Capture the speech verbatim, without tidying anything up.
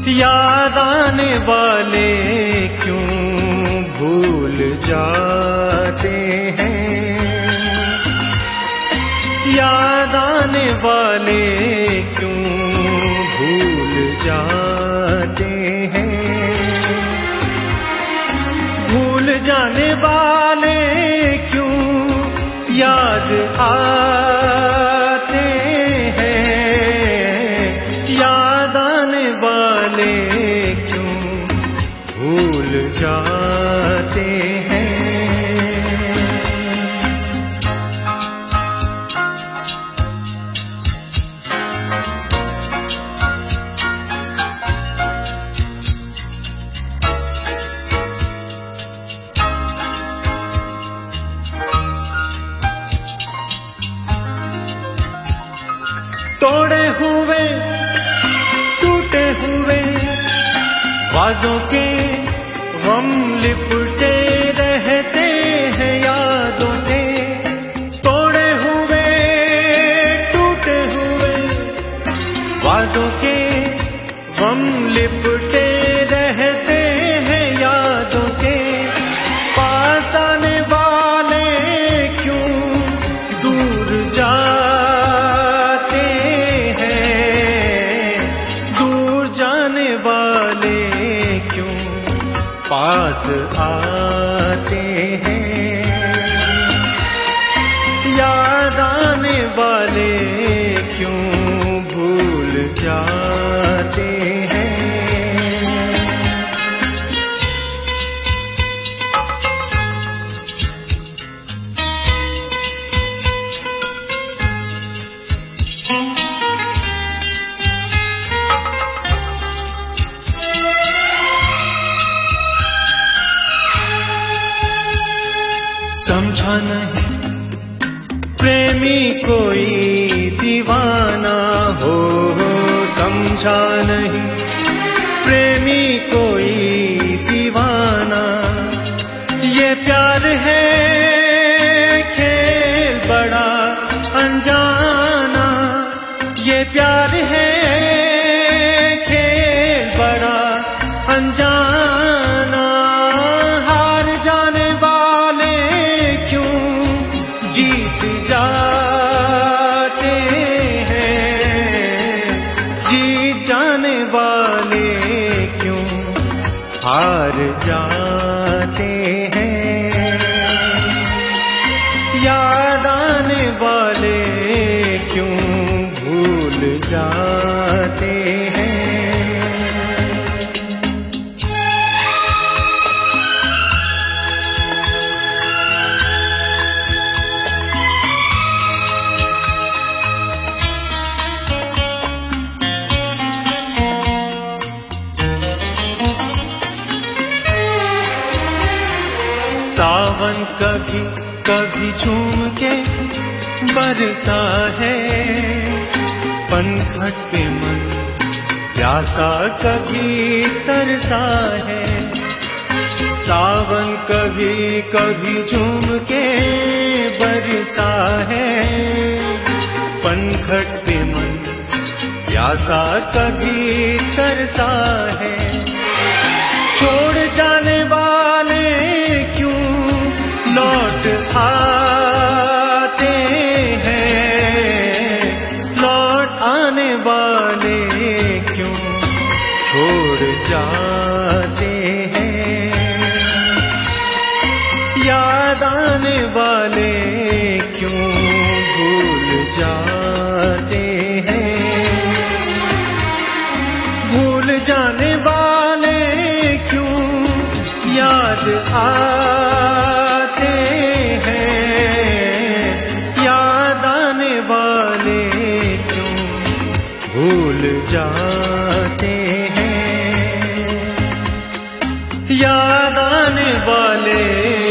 याद आने वाले क्यों भूल जाते हैं, याद आने वाले क्यों भूल जाते हैं, भूल जाने वाले क्यों याद आते हैं, याद आने वाले क्यों भूल जाते हैं। तोड़े हुए टूटे हुए वादों के गम लिपटे रहते हैं यादों से, तोड़े हुए टूटे हुए वादों के गम लिपटे रहते हैं यादों से, पास आने वाले क्यों दूर जा पास आते हैं, याद आने वाले क्यों भूल जाते हैं। समझा नहीं प्रेमी कोई दीवाना हो, समझा नहीं प्रेमी कोई दीवाना, ये प्यार है खेल बड़ा अनजाना, ये प्यार है खेल बड़ा अनजाना, हार जाने वाले क्यों जीत जाते हैं, जीत जाने वाले क्यों हार जाते हैं, याद आने वाले क्यों भूल जाते हैं। सावन कभी कभी झूम के बरसा है, पनघट पे मन प्यासा कभी तरसा है, सावन कभी कभी झूम के बरसा है, पनघट पे मन प्यासा कभी तरसा है, छोड़ जाने वाले क्यों लौट आते हैं, लौट आने वाले क्यों छोड़ जाते हैं, याद आने वाले क्यों भूल जाते हैं, भूल जाने वाले क्यों याद आते हैं, याद आने वाले क्यों भूल जाते हैं, याद आने वाले